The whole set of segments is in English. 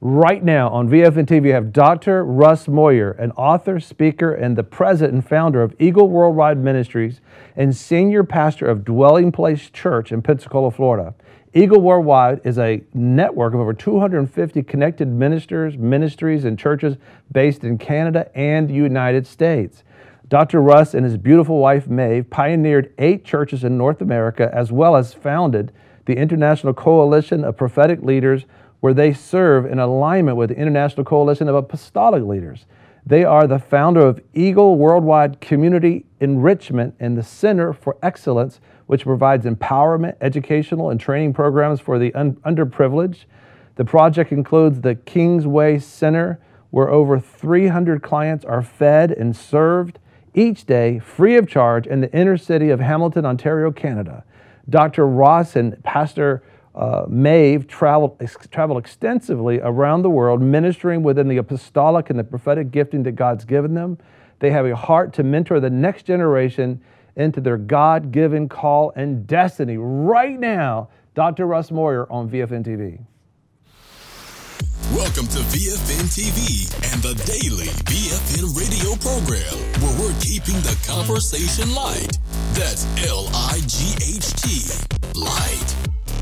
Right now on VFN TV, we have Dr. Russ Moyer, an author, speaker, and the president and founder of Eagle Worldwide Ministries and senior pastor of Dwelling Place Church in Pensacola, Florida. Eagle Worldwide is a network of over 250 connected ministers, ministries, and churches based in Canada and the United States. Dr. Russ and his beautiful wife, Maeve, pioneered 8 churches in North America, as well as founded the International Coalition of Prophetic Leaders, where they serve in alignment with the International Coalition of Apostolic Leaders. They are the founder of Eagle Worldwide Community Enrichment and the Center for Excellence, which provides empowerment, educational, and training programs for the underprivileged. The project includes the Kingsway Center, where over 300 clients are fed and served each day free of charge in the inner city of Hamilton, Ontario, Canada. Dr. Ross and Pastor Maeve traveled extensively around the world, ministering within the apostolic and the prophetic gifting that God's given them. They have a heart to mentor the next generation into their God-given call and destiny. Right now, Dr. Russ Moyer on VFN TV. Welcome to VFN TV and the daily VFN radio program, where we're keeping the conversation light. That's L-I-G-H-T, light.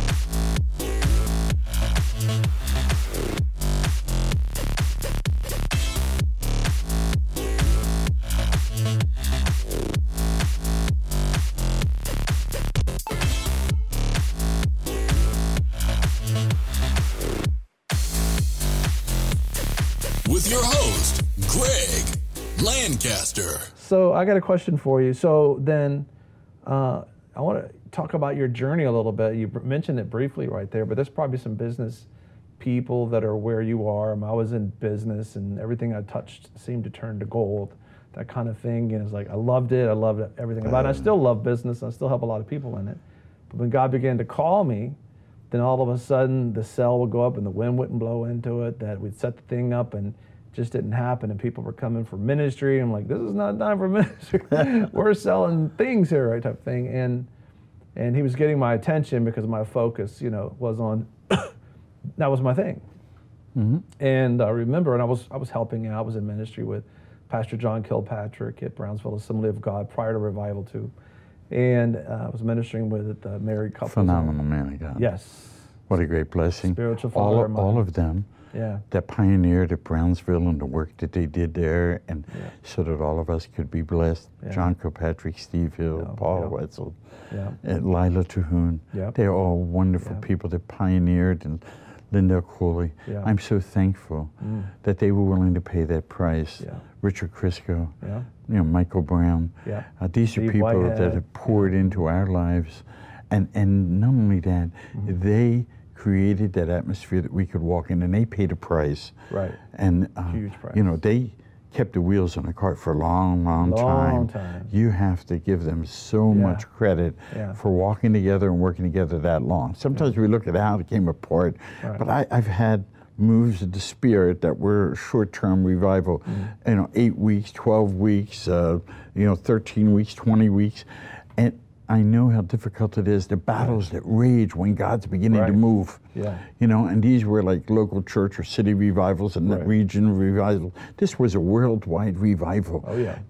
With your host, Greg Lancaster. So I got a question for you. So then I want to talk about your journey a little bit. You mentioned it briefly right there, but there's probably some business people that are where you are. I was in business and everything I touched seemed to turn to gold, that kind of thing. And it's like, I loved it. I loved everything about it. I still love business. I still help a lot of people in it. But when God began to call me, then all of a sudden the cell would go up and the wind wouldn't blow into it, that we'd set the thing up and it just didn't happen. And people were coming for ministry. I'm like, this is not time for ministry. We're selling things here, right, type of thing. And he was getting my attention because my focus, was on, that was my thing. Mm-hmm. And I remember, and I was helping out, I was in ministry with Pastor John Kilpatrick at Brownsville Assembly of God prior to Revival 2. And I was ministering with married couples. Phenomenal man of God. Yes. What a great blessing. Spiritual father. All of them that pioneered at Brownsville and the work that they did there, and so that all of us could be blessed. Yeah. John Kilpatrick, Steve Hill, Paul Wetzel, and Lila Terhune. Yeah. They're all wonderful people that pioneered, and Linda Coley. Yeah. I'm so thankful that they were willing to pay that price. Yeah. Richard Crisco, Michael Brown. Yeah. These are people Whitehead. That have poured into our lives. And not only that, they created that atmosphere that we could walk in, and they paid a price. Right. And huge price. They kept the wheels on the cart for a long time. You have to give them so much credit for walking together and working together that long. Sometimes we look at how it came apart, but I've had moves of the Spirit that were short-term revival, 8 weeks, 12 weeks, 13 weeks, 20 weeks, and I know how difficult it is, the battles that rage when God's beginning to move. Yeah. And these were like local church or city revivals and regional revival. This was a worldwide revival. Oh yeah.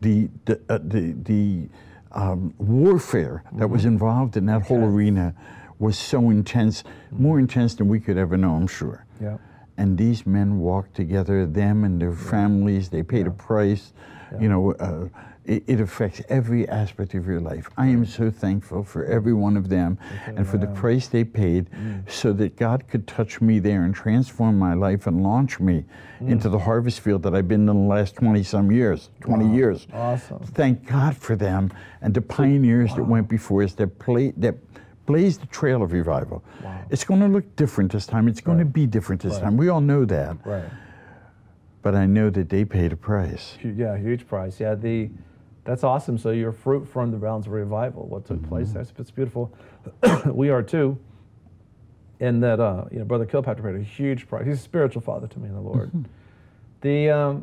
The warfare that was involved in that whole arena was so intense, more intense than we could ever know, I'm sure. Yeah. And these men walked together, them and their families, they paid a price. Yeah. It affects every aspect of your life. I am so thankful for every one of them and for the price they paid so that God could touch me there and transform my life and launch me into the harvest field that I've been in the last 20 years. Awesome. Thank God for them and the pioneers that went before us that blazed the trail of revival. Wow. It's going to look different this time. It's going to be different this time. We all know that. Right. But I know that they paid a price. Yeah, huge price. Yeah, that's awesome. So you're fruit from the realms of revival. What took place? It's beautiful. We are too. And that Brother Kilpatrick paid a huge price. He's a spiritual father to me in the Lord. When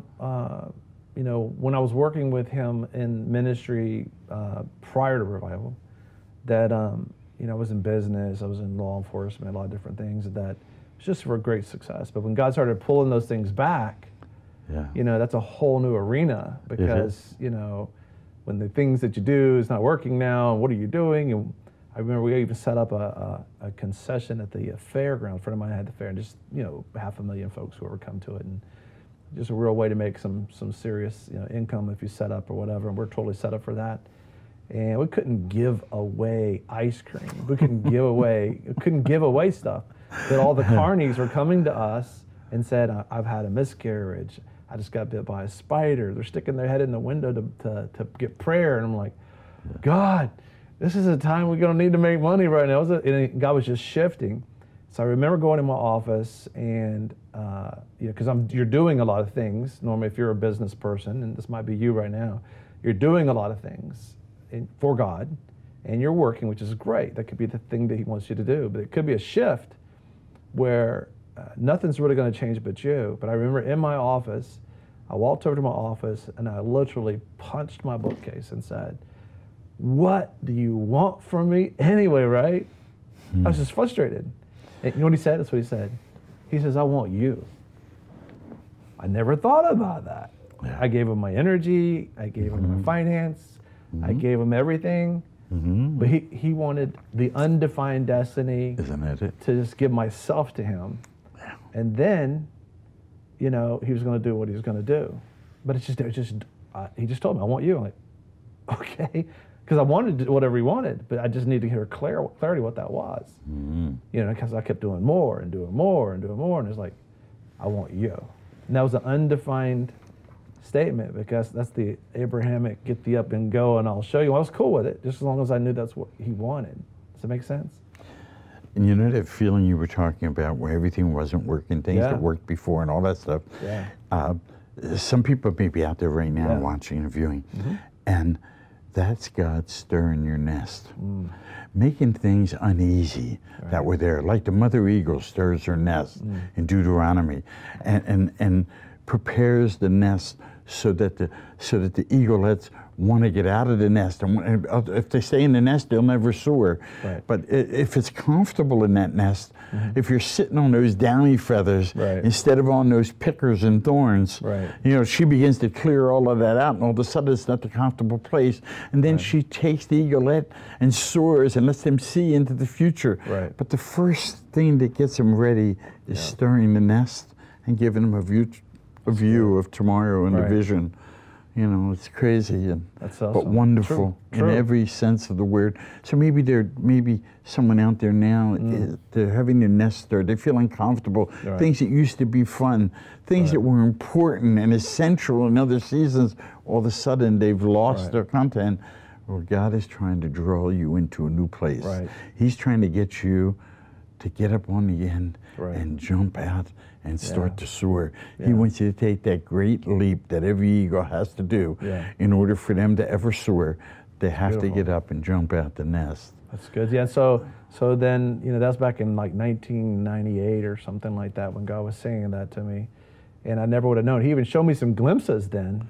I was working with him in ministry prior to revival, that I was in business, I was in law enforcement, a lot of different things. That it's just for great success. But when God started pulling those things back, you know, that's a whole new arena, because, you know, when the things that you do is not working now, what are you doing? And I remember we even set up a concession at the fairground. A friend of mine had the fair, and just, you know, 500,000 folks who ever come to it, and just a real way to make some serious, you know, income if you set up or whatever. And we're totally set up for that. And we couldn't give away ice cream. We couldn't give away stuff. That all the carnies were coming to us and said, I've had a miscarriage. I just got bit by a spider. They're sticking their head in the window to get prayer. And I'm like, God, this is a time we're going to need to make money right now. And God was just shifting. So I remember going in my office, and you know, because you're doing a lot of things. Normally, if you're a business person, and this might be you right now, you're doing a lot of things for God, and you're working, which is great. That could be the thing that He wants you to do. But it could be a shift where nothing's really going to change but you. But I remember in my office, I walked over to my office, and I literally punched my bookcase and said, "What do you want from me anyway?" Right? I was just frustrated. And you know what he said? That's what he said. He says, "I want you." I never thought about that. Yeah. I gave him my energy. I gave him my finance. I gave him everything. But he wanted the undefined destiny. Isn't that it? To just give myself to him. Yeah. And then, you know, he was going to do what he was going to do. But he just told me, "I want you." I'm like, okay. Because I wanted to do whatever he wanted, but I just needed to hear clarity what that was. You know, because I kept doing more and doing more and doing more, and it's like, "I want you." And that was an undefined statement, because that's the Abrahamic get thee up and go and I'll show you. I was cool with it, just as long as I knew that's what he wanted. Does that make sense? And you know that feeling you were talking about where everything wasn't working, things that worked before and all that stuff? Yeah. Some people may be out there right now watching and viewing, and that's God stirring your nest, making things uneasy that were there, like the mother eagle stirs her nest in Deuteronomy, and prepares the nest so that the eaglets want to get out of the nest. And if they stay in the nest, they'll never soar. Right. But if it's comfortable in that nest, if you're sitting on those downy feathers instead of on those pickers and thorns, you know, she begins to clear all of that out, and all of a sudden it's not the comfortable place. And then she takes the eaglet and soars and lets them see into the future. Right. But the first thing that gets them ready is stirring the nest and giving them a view of tomorrow and the vision. You know, it's crazy, and that's awesome. But wonderful in every sense of the word. So maybe someone out there now, they're having their nest stirred, they feel uncomfortable, things that used to be fun, things that were important and essential in other seasons, all of a sudden they've lost their content. Well, God is trying to draw you into a new place. He's trying to get you to get up on the end and jump out and start to soar. He wants you to take that great leap that every eagle has to do in order for them to ever soar. They have to get up and jump out the nest. That's good. Yeah. So then, you know, that's back in like 1998 or something like that when God was saying that to me, and I never would have known. He even showed me some glimpses then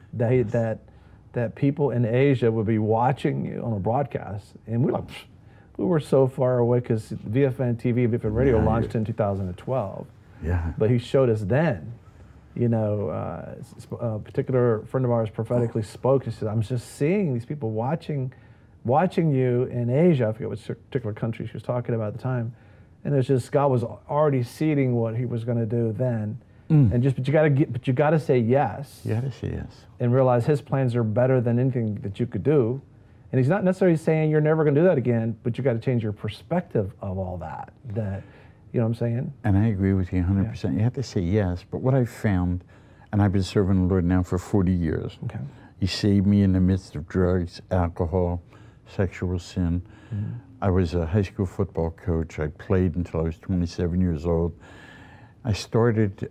that people in Asia would be watching you on a broadcast, and we were so far away because VFN TV, VFN Radio launched in 2012. Yeah. But he showed us then, you know, a particular friend of ours prophetically spoke. He said, "I'm just seeing these people watching you in Asia." I forget which particular country she was talking about at the time. And it's just, God was already seeding what he was going to do then. And but you got to say yes. You got to say yes. And realize his plans are better than anything that you could do. And he's not necessarily saying you're never going to do that again, but you got to change your perspective of all that. You know what I'm saying? And I agree with you 100%. Yeah. You have to say yes. But what I've found, and I've been serving the Lord now for 40 years. Okay. He saved me in the midst of drugs, alcohol, sexual sin. I was a high school football coach. I played until I was 27 years old. I started,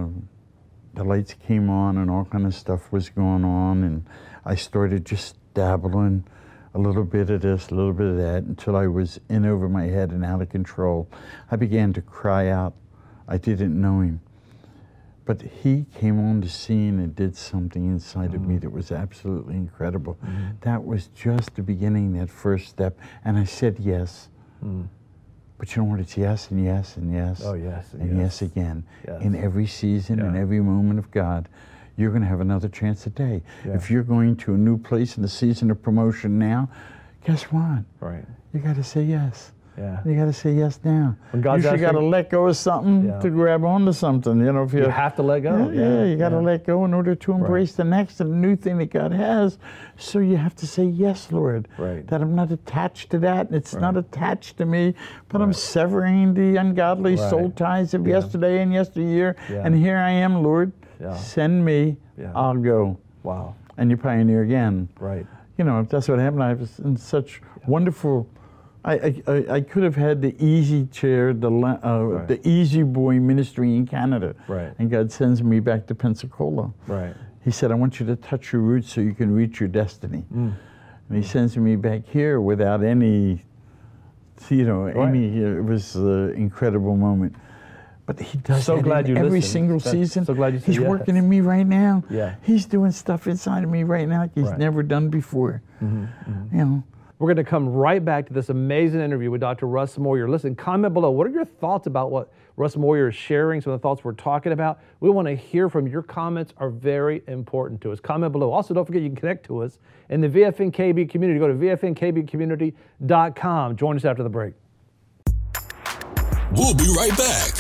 the lights came on and all kind of stuff was going on. And I started just dabbling a little bit of this, a little bit of that, until I was in over my head and out of control. I began to cry out. I didn't know him. But he came on the scene and did something inside of me that was absolutely incredible. That was just the beginning, that first step. And I said yes. But you know what? It's yes and yes and yes. Oh, yes. And yes again. Yes. In every season, Yeah. in every moment of God, you're going to have another chance today. Yeah. If you're going to a new place in the season of promotion now, guess what? Right. You got to say yes. Yeah. You got to say yes now. When God's you got to asking- let go of something Yeah. to grab onto something. You know, if You have to let go. Yeah, you got to let go in order to embrace Right. the next and new thing that God has. So you have to say yes, Lord. Right. That I'm not attached to that, and it's not Right. attached to me, but I'm severing the ungodly Right. soul ties of Yeah. yesterday and yesteryear. Yeah. And here I am, Lord. Yeah. Send me. Yeah. I'll go. Wow. And you pioneer again. Right. You know, that's what happened. I was in such wonderful. I could have had the easy chair, the easy boy ministry in Canada. Right. And God sends me back to Pensacola. Right. He said, I want you to touch your roots so you can reach your destiny. Mm. And he sends me back here without any, it was an incredible moment. But he does So that glad in you every listened. single That's- season. so glad you said He's yes. working in me right now. Yeah. He's doing stuff inside of me right now like he's Right. never done before. You know. We're going to come right back to this amazing interview with Dr. Russ Moyer. Listen, comment below. What are your thoughts about what Russ Moyer is sharing, some of the thoughts we're talking about? We want to hear from your comments are very important to us. Comment below. Also, don't forget you can connect to us in the VFNKB community. Go to VFNKBcommunity.com. Join us after the break. We'll be right back.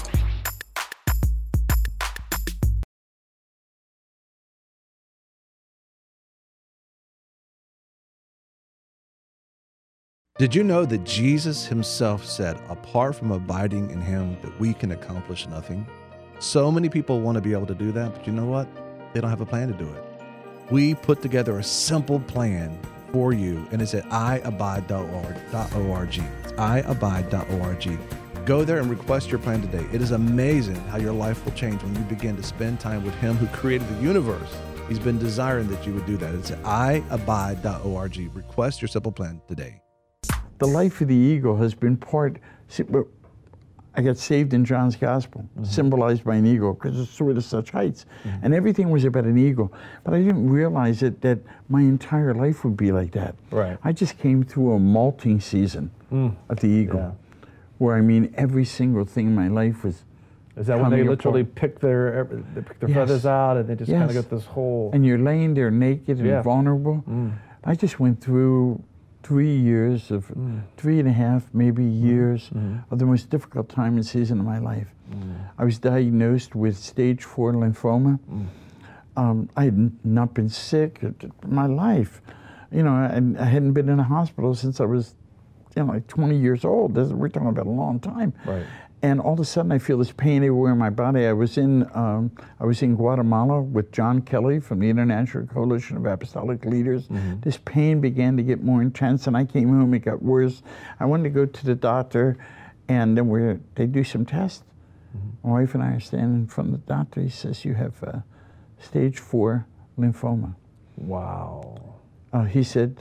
Did you know that Jesus himself said, apart from abiding in him, that we can accomplish nothing? So many people want to be able to do that, but you know what? They don't have a plan to do it. We put together a simple plan for you, and it's at iabide.org. It's iabide.org. Go there and request your plan today. It is amazing how your life will change when you begin to spend time with him who created the universe. He's been desiring that you would do that. It's at iabide.org. Request your simple plan today. The life of the eagle has been part. I got saved in John's Gospel, symbolized by an eagle, because it soared to such heights. And everything was about an eagle. But I didn't realize that my entire life would be like that. Right. I just came through a molting season of the eagle, where every single thing in my life was. Is that when they coming literally apart. pick their feathers out and they just kind of Yes. get this whole... And you're laying there naked and Yeah. vulnerable. I just went through 3 years of 3.5 maybe years of the most difficult time and season of my life. I was diagnosed with stage 4 lymphoma. I had not been sick in my life. You know, and I hadn't been in a hospital since I was, like 20 years old. We're talking about a long time. Right. And all of a sudden, I feel this pain everywhere in my body. I was in Guatemala with John Kelly from the International Coalition of Apostolic Leaders. This pain began to get more intense, and I came home. It got worse. I wanted to go to the doctor, and then they do some tests. My wife and I are standing in front of the doctor. He says, "You have stage 4 lymphoma." Wow. He said,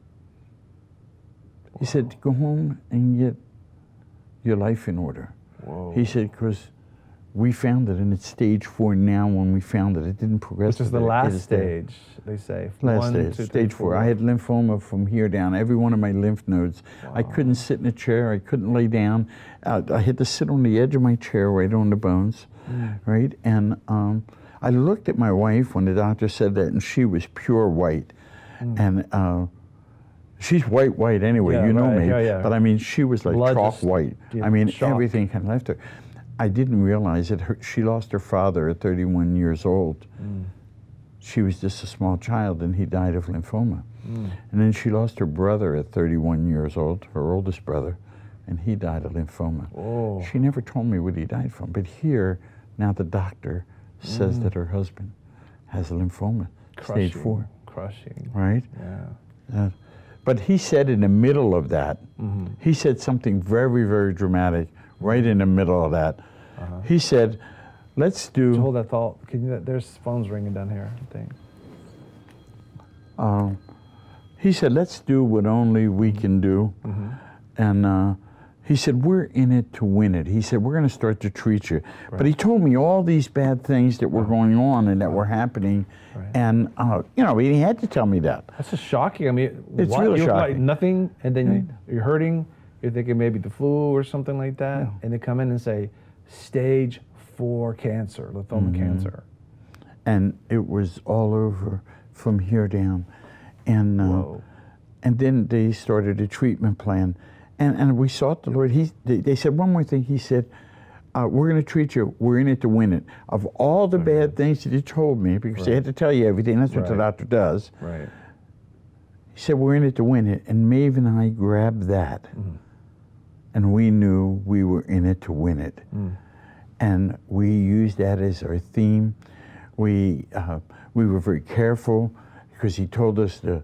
"Go home and get your life in order." Whoa. He said, because we found it, and it's stage 4 now. When we found it, it didn't progress. Which is the to that. It last is there. stage, they say. Last 1, stage, 2, 3, stage 4. I had lymphoma from here down, every one of my lymph nodes. I couldn't sit in a chair. I couldn't lay down. I had to sit on the edge of my chair, right on the bones, right? And I looked at my wife when the doctor said that, and she was pure white. And she's white anyway, Yeah, you know right. me. Yeah. But I mean, she was like Blood chalk just- white. yeah, I mean, shock. everything kind of left her. I didn't realize that she lost her father at 31 years old. She was just a small child, and he died of lymphoma. And then she lost her brother at 31 years old, her oldest brother, and he died of lymphoma. Whoa. She never told me what he died from. But here, now the doctor says that her husband has a lymphoma, stage 4. Crushing. Right? Yeah. But he said in the middle of that, he said something very, very dramatic right in the middle of that. He said, let's do... Hold that thought. There's phones ringing down here, I think. He said, let's do what only we can do. And he said, we're in it to win it. He said, we're going to start to treat you. Right. But he told me all these bad things that were going on and that were happening. Right. And, he had to tell me that. That's just shocking. I mean, it's really shocking. shocking. Nothing, and then you're hurting, You're thinking maybe the flu or something like that, and they come in and say, stage 4 cancer, lymphoma cancer. And it was all over from here down. And then they started a treatment plan. And we sought the Lord. They said one more thing. He said, we're going to treat you. We're in it to win it. Of all the bad things that he told me, because they had to tell you everything, that's what the doctor does. Right. He said, we're in it to win it. And Maeve and I grabbed that. And we knew we were in it to win it. And we used that as our theme. We were very careful because he told us to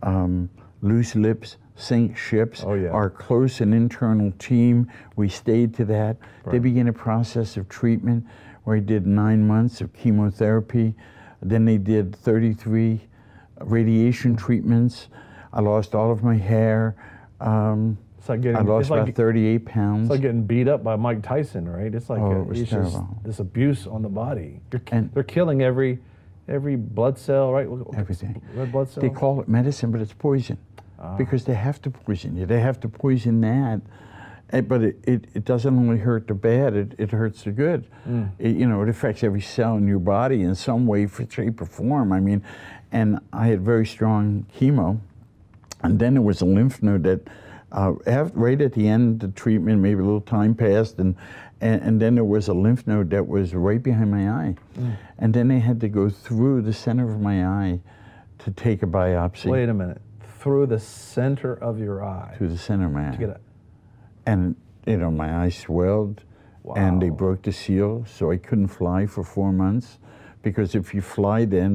loose lips sink ships. Our close and internal team, we stayed to that. They began a process of treatment where he did 9 months of chemotherapy. Then they did 33 radiation treatments. I lost all of my hair. It's like getting, I lost about 38 pounds. It's like getting beat up by Mike Tyson, right? It's like it's just this abuse on the body. They're killing every blood cell, right? Everything. Red blood cell. They call it medicine, but it's poison. Because they have to poison you. They have to poison that. But it doesn't only hurt the bad, it hurts the good. It affects every cell in your body in some way, shape, or form. I mean, and I had very strong chemo. And then there was a lymph node that, right at the end of the treatment, maybe a little time passed, and then there was a lymph node that was right behind my eye. And then they had to go through the center of my eye to take a biopsy. Wait a minute. Through the center of your eye. Through the center of my eye. And, my eye swelled, and they broke the seal, so I couldn't fly for 4 months. Because if you fly, then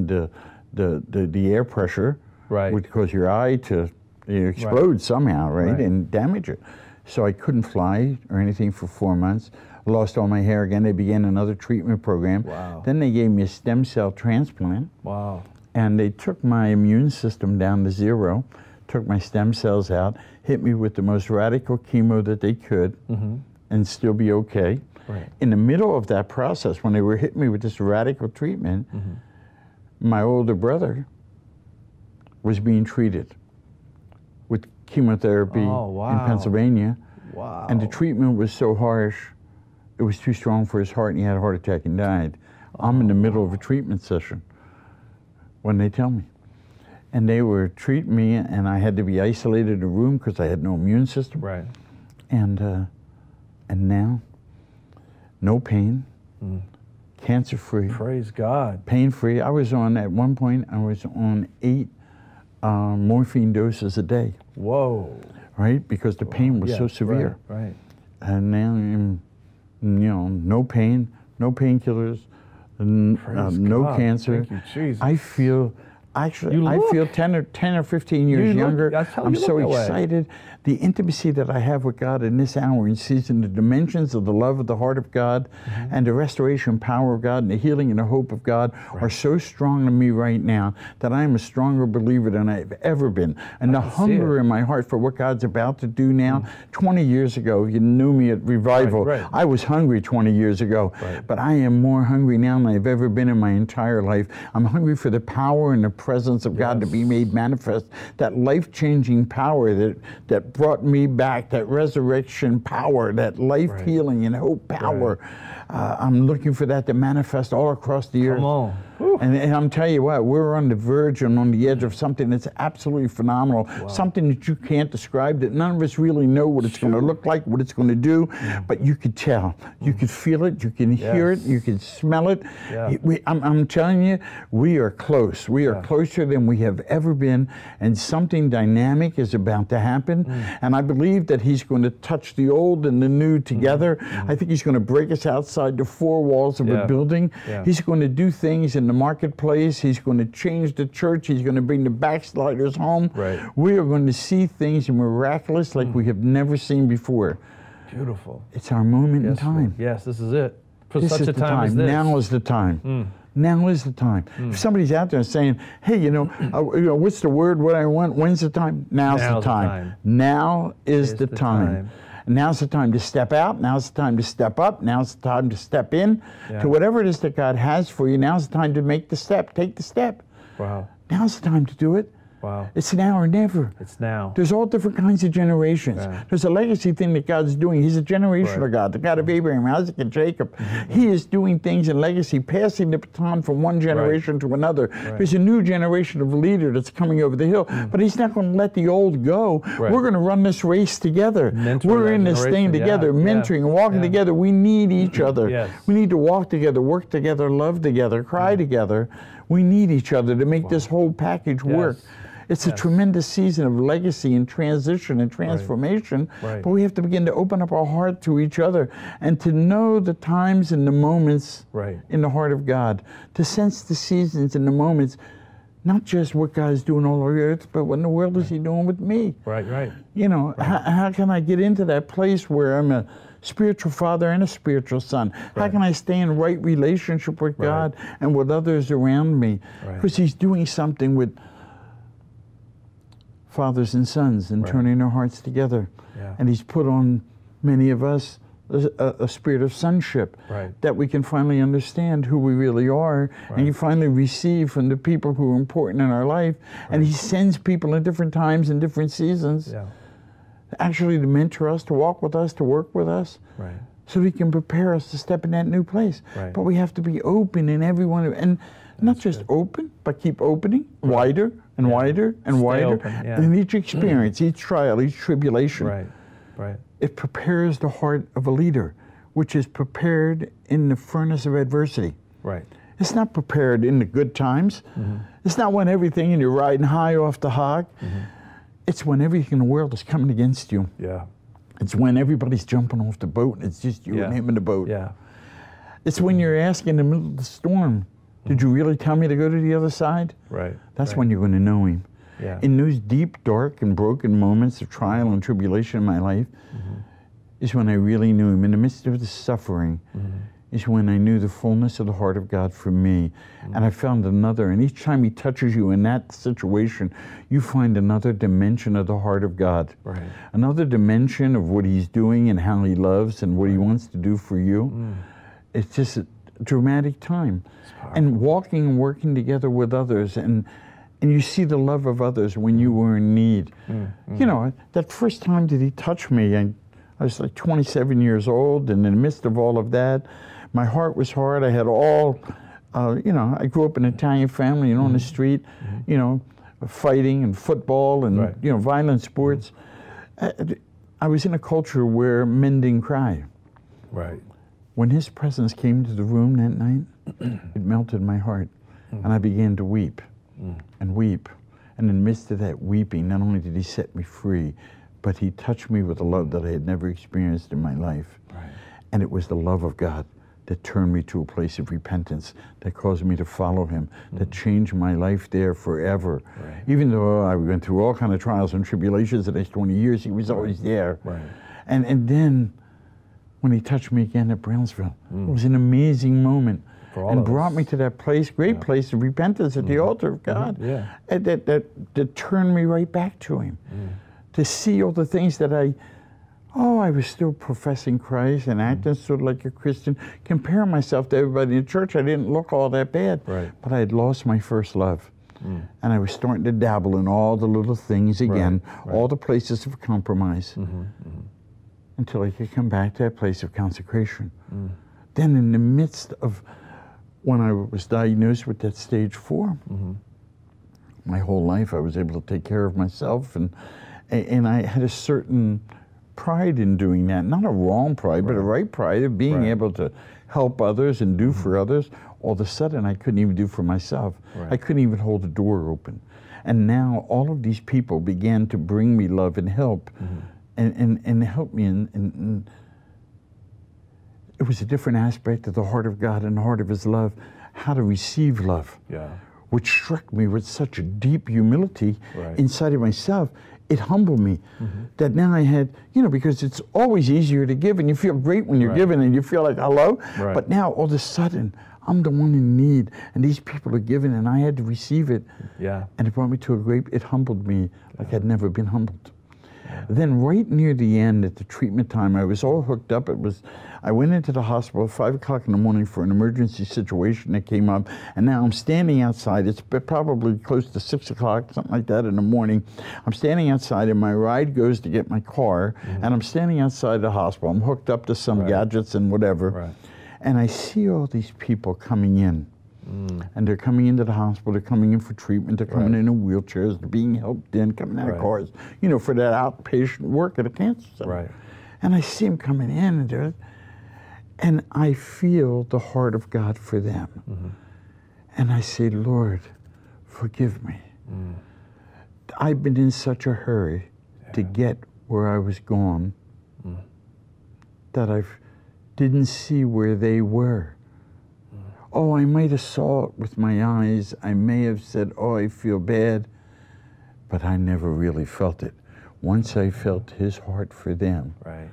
the air pressure would cause your eye to explode somehow, and damage it. So I couldn't fly or anything for 4 months. Lost all my hair again. They began another treatment program. Then they gave me a stem cell transplant. And they took my immune system down to 0, took my stem cells out, hit me with the most radical chemo that they could, and still be okay. In the middle of that process, when they were hitting me with this radical treatment, my older brother was being treated with chemotherapy in Pennsylvania. And the treatment was so harsh, it was too strong for his heart, and he had a heart attack and died. I'm in the middle of a treatment session when they tell me. And they were treating me, and I had to be isolated in a room because I had no immune system. And now, no pain, cancer-free. Praise God. Pain-free. At one point, I was on 8 morphine doses a day. Whoa. Right? Because the pain was so severe. And now I'm, no pain, no painkillers, no cancer. Thank you, Jesus. I feel 10 or 15 years younger. I'm so excited. The intimacy that I have with God in this hour and season, the dimensions of the love of the heart of God and the restoration power of God and the healing and the hope of God are so strong to me right now that I am a stronger believer than I've ever been. And the hunger in my heart for what God's about to do now, 20 years ago, you knew me at Revival. I was hungry 20 years ago, but I am more hungry now than I've ever been in my entire life. I'm hungry for the power and the presence of God to be made manifest, that life-changing power that brought me back, that resurrection power, that life-healing and hope power. I'm looking for that to manifest all across the earth. Come on. And I'm telling you what, we're on the verge and on the edge of something that's absolutely phenomenal, something that you can't describe, that none of us really know what it's going to look like, what it's going to do, but you could tell. You could feel it, you can hear it, you can smell it. I'm telling you, we are close. We are closer than we have ever been, and something dynamic is about to happen. And I believe that he's going to touch the old and the new together. I think he's going to break us outside the 4 walls of a building. He's going to do things in the marketplace. He's going to change the church. He's going to bring the backsliders home. We are going to see things miraculous like we have never seen before. Beautiful. It's our moment in time. Yes, this is it. For this such is a time as this. Now is the time. Now is the time. If somebody's out there saying, hey, what's the word, what I want, when's the time? Now's the time. Now is the time. Now's the time to step out. Now's the time to step up. Now's the time to step in to whatever it is that God has for you. Now's the time to make the step. Take the step. Now's the time to do it. Wow. It's now or never. It's now. There's all different kinds of generations. Yeah. There's a legacy thing that God's doing. He's a generational Right. God, the God of Abraham, Isaac, and Jacob. He is doing things in legacy, passing the baton from one generation to another. There's a new generation of leader that's coming over the hill, but he's not going to let the old go. Right. We're going to run this race together. Mentor We're that in this thing generation. together, Yeah. mentoring and walking together. We need each other. Yes. We need to walk together, work together, love together, cry together. We need each other to make this whole package work. It's a tremendous season of legacy and transition and transformation, Right. but we have to begin to open up our heart to each other and to know the times and the moments Right. in the heart of God, to sense the seasons and the moments, not just what God's doing all over the earth, but what in the world is He doing with me? Right. You know, how can I get into that place where I'm a spiritual father and a spiritual son? How can I stay in right relationship with God and with others around me? Because He's doing something with fathers and sons and turning their hearts together. Yeah. And He's put on many of us a spirit of sonship, that we can finally understand who we really are, and you finally receive from the people who are important in our life. And He sends people in different times and different seasons actually to mentor us, to walk with us, to work with us, so He can prepare us to step in that new place. But we have to be open in every one of, and not just open, but keep opening wider and wider and Stay wider. open, And in each experience, each trial, each tribulation, Right. it prepares the heart of a leader, which is prepared in the furnace of adversity. Right. It's not prepared in the good times. It's not when everything and you're riding high off the hog. It's when everything in the world is coming against you. Yeah. It's when everybody's jumping off the boat and it's just you and him in the boat. Yeah. It's when you're asking in the middle of the storm, did you really tell me to go to the other side? Right. That's when you're going to know Him. Yeah. In those deep, dark, and broken moments of trial and tribulation in my life is when I really knew Him. In the midst of the suffering is when I knew the fullness of the heart of God for me. And I found another, and each time He touches you in that situation, you find another dimension of the heart of God. Right. Another dimension of what He's doing and how He loves and what He wants to do for you. It's just a dramatic time. And walking and working together with others, and you see the love of others when you were in need. You know, that first time that He touched me, I was like 27 years old, and in the midst of all of that, my heart was hard. I had all, you know, I grew up in an Italian family, you know, on the street, you know, fighting and football and, you know, violent sports. I was in a culture where men didn't cry. Right. When His presence came into the room that night, it melted my heart, and I began to weep and weep. And in the midst of that weeping, not only did He set me free, but He touched me with a love that I had never experienced in my life. Right. And it was the love of God that turned me to a place of repentance, that caused me to follow Him, that changed my life there forever. Right. Even though I went through all kinds of trials and tribulations the next 20 years, He was always there. Right. And then when He touched me again at Brownsville, it was an amazing moment. For all and of brought us. me to that place, great place of repentance at the altar of God. And that turned me right back to Him. To see all the things that I was still professing Christ and acting sort of like a Christian, comparing myself to everybody in church. I didn't look all that bad, but I had lost my first love. And I was starting to dabble in all the little things again, all the places of compromise, until I could come back to that place of consecration. Then in the midst of when I was diagnosed with that stage 4, my whole life I was able to take care of myself, and I had a certain pride in doing that. Not a wrong pride, but a right pride of being able to help others and do for others. All of a sudden I couldn't even do for myself. I couldn't even hold the door open. And now all of these people began to bring me love and help, and help me in it was a different aspect of the heart of God and the heart of His love, how to receive love, which struck me with such a deep humility inside of myself. It humbled me that now I had, you know, because it's always easier to give, and you feel great when you're giving, and you feel like, hello, but now all of a sudden, I'm the one in need, and these people are giving, and I had to receive it. And it brought me to it humbled me like I'd never been humbled. Then right near the end at the treatment time, I was all hooked up. I went into the hospital at 5 o'clock in the morning for an emergency situation that came up, and now I'm standing outside. It's probably close to 6 o'clock, something like that in the morning. I'm standing outside, and my ride goes to get my car, and I'm standing outside the hospital. I'm hooked up to some gadgets and whatever, and I see all these people coming in. And they're coming into the hospital, they're coming in for treatment, they're coming in wheelchairs, they're being helped in, coming out of cars, you know, for that outpatient work at a cancer center. And I see them coming in, and I feel the heart of God for them. And I say, Lord, forgive me. I've been in such a hurry to get where I was going that I didn't see where they were. Oh, I might have saw it with my eyes. I may have said, oh, I feel bad. But I never really felt it. Once I felt his heart for them,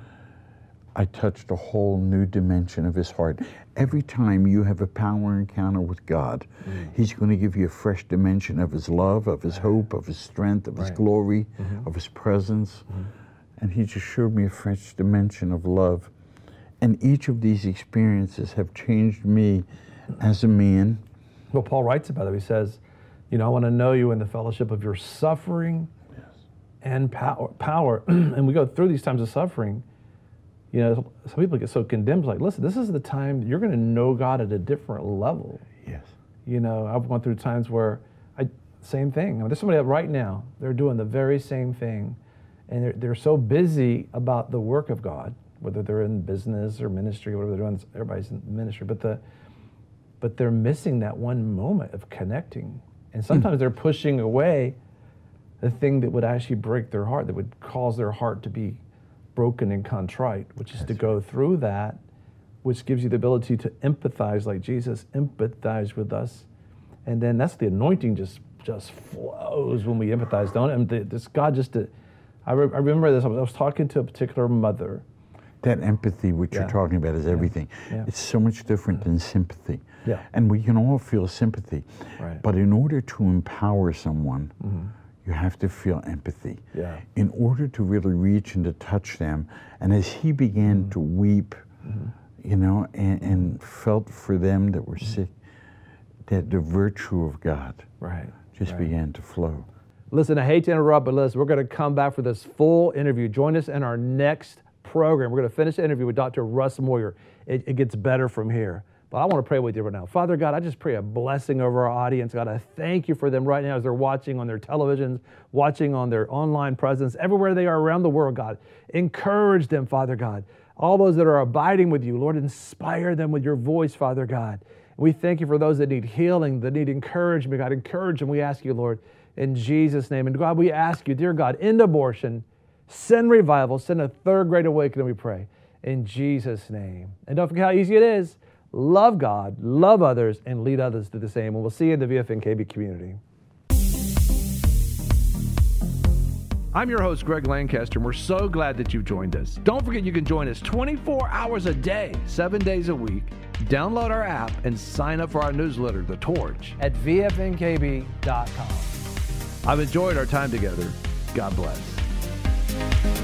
I touched a whole new dimension of his heart. Every time you have a power encounter with God, he's going to give you a fresh dimension of his love, of his hope, of his strength, of his glory, of his presence. And he just showed me a fresh dimension of love. And each of these experiences have changed me as a man. Well, Paul writes about it. He says, you know, I want to know you in the fellowship of your suffering and power. And we go through these times of suffering. You know, some people get so condemned, like, listen, this is the time you're going to know God at a different level. You know, I've gone through times where same thing. I mean, there's somebody right now, they're doing the very same thing. And they're so busy about the work of God, whether they're in business or ministry or whatever they're doing. Everybody's in ministry, but they're missing that one moment of connecting. And sometimes they're pushing away the thing that would actually break their heart, that would cause their heart to be broken and contrite, which is to go through that, which gives you the ability to empathize like Jesus empathized with us. And then that's the anointing just flows when we empathize, don't it? And this God just, I remember this, I was talking to a particular mother. That empathy, which you're talking about, is everything. It's so much different than sympathy. And we can all feel sympathy. But in order to empower someone, you have to feel empathy. In order to really reach and to touch them. And as he began to weep, you know, and felt for them that were sick, that the virtue of God just began to flow. Listen, I hate to interrupt, but listen, we're going to come back for this full interview. Join us in our next program. We're going to finish the interview with Dr. Russ Moyer. It gets better from here. But I want to pray with you right now. Father God, I just pray a blessing over our audience. God, I thank you for them right now as they're watching on their televisions, watching on their online presence, everywhere they are around the world, God. Encourage them, Father God. All those that are abiding with you, Lord, inspire them with your voice, Father God. We thank you for those that need healing, that need encouragement. God, encourage them. We ask you, Lord, in Jesus' name. And God, we ask you, dear God, end abortion, send revival, send a third great awakening, we pray, in Jesus' name. And don't forget how easy it is. Love God, love others, and lead others to the same. And we'll see you in the VFNKB community. I'm your host, Greg Lancaster, and we're so glad that you've joined us. Don't forget you can join us 24 hours a day, 7 days a week. Download our app and sign up for our newsletter, The Torch, at VFNKB.com. I've enjoyed our time together. God bless.